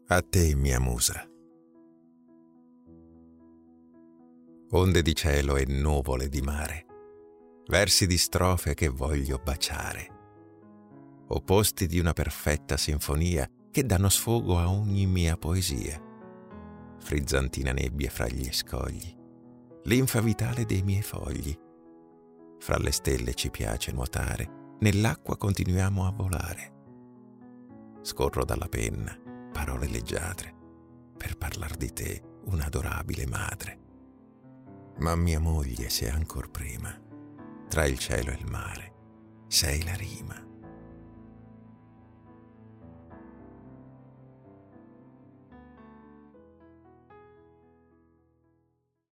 A te, mia musa. Onde di cielo e nuvole di mare, versi di strofe che voglio baciare, opposti di una perfetta sinfonia che danno sfogo a ogni mia poesia, frizzantina nebbia fra gli scogli, linfa vitale dei miei fogli. Fra le stelle ci piace nuotare, nell'acqua continuiamo a volare. Scorro dalla penna parole leggiadre per parlar di te, un'adorabile madre. Ma mia moglie sei ancor prima, tra il cielo e il mare, sei la rima.